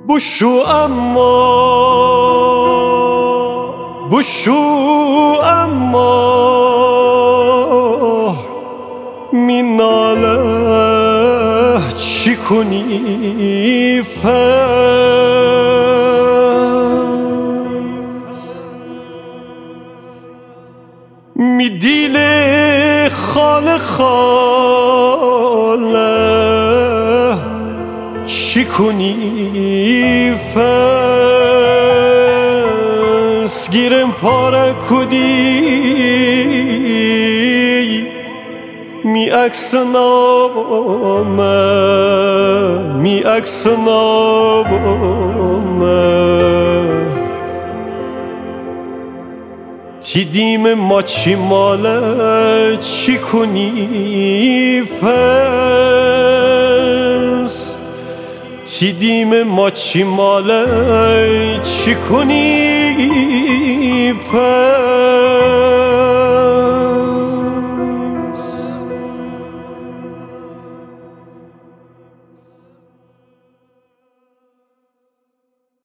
بشو اما میناله چی کنی پس می دیل خاله چی کنی پس گیرم پاره کدی می عکس نامه تی دیم ما چی ماله چی کنی پس تی دیم ما چی ماله چی کنی پس